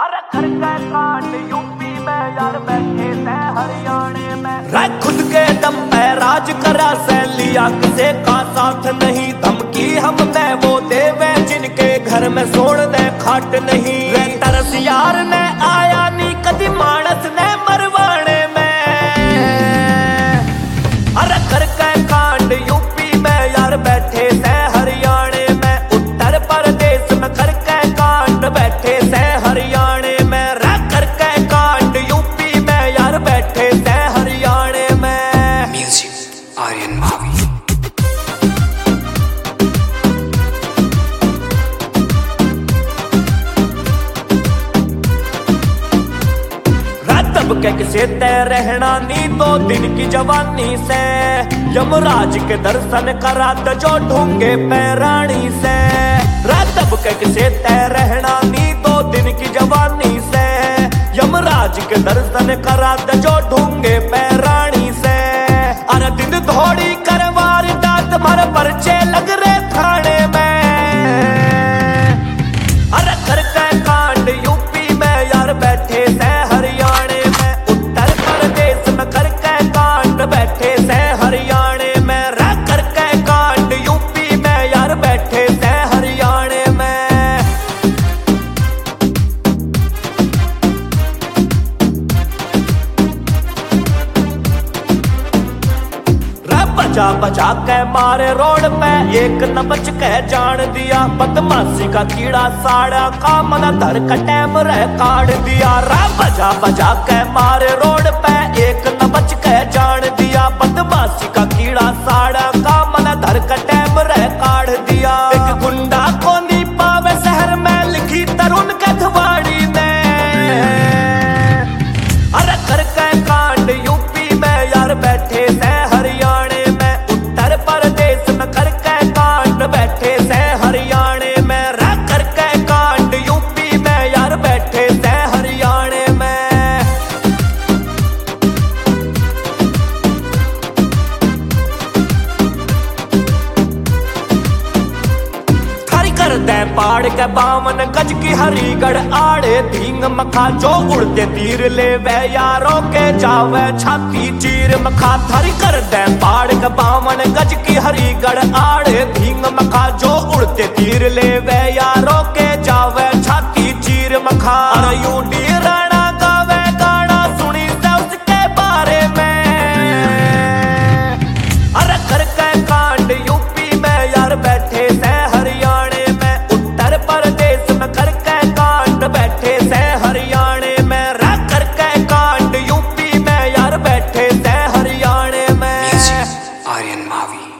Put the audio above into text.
अरे कर के कांड यूपी में यार बैठे थे हरियाणे में खुद के दम पे राज करा से लिया किसे का साथ नहीं धमकी हम में वो देवे जिनके घर में सोड़ दे खाट नहीं रे तरस यार ने आया नी कदी मानस ने मरवाने में अरे कर के कांड यूपी में यार बैठे से हरियाणे में उत्तर प्रदेश में कर के कांड बैठे से हरियाणे में रे कर के कांड यूपी में यार बैठे से हरियाणे में म्यूजिक आर्यन मावी। के किसे तय रहना नी 2 दिन की जवानी से यमराज के दर्शन करा जो ढूंगे पैरानी से रातब के किसे तय रहना नी 2 दिन की जवानी से यमराज के दर्शन करा जो ढूंगे पैरानी से अरे दिन थोड़ी करवार दात भर पर्चे लग रहे थाने में अरे कर के कांड यूपी में यार बैठे से हरियाणे बैठे से हरियाणे में रा कर के कांड यूपी में यार बैठे से हरियाणे में रा बजा बजा के मारे रोड पे एक न बच के जान दिया बदमाशी का कीड़ा साड़ा का मना धर का टैम रह काट दिया रा बजा बजा के मारे रोड पे एक न बच के जान दिया बदमाशी का कीड़ा साड़ा का मना धर का टैम रह काट दिया एक गुंडा को नहीं पावे शहर में लिखी तरुण के धवाड़ी ने अरे कर के कांड यूपी में यार बैठे से हरियाणे में उत्तर प्रदेश में कर के कांड बैठे से हरियाणे में रा कर के कांड यूपी में यार बैठे से हरियाणे में कर दे पाड़ के 52 गज की हरिगढ़ आड़े धींग मखा जो उड़ते तीर ले वे यारों के जावे छाती चीर मखा थारी कर दे पाड़ के 52 गज की हरिगढ़ आड़े धींग मखा जो उड़ते तीर ले वे यारों के जावे छाती चीर मखा अरे यूडी राणा गावे गाना सुनी से उसके बारे में अरे कर के कांड यूपी में यार बैठे से हरियाणे प्रदेश में कर के कांड बैठे से हरियाणे में रा कर के कांड यूपी में यार बैठे से हरियाणे में म्यूजिक आर्यन मावी।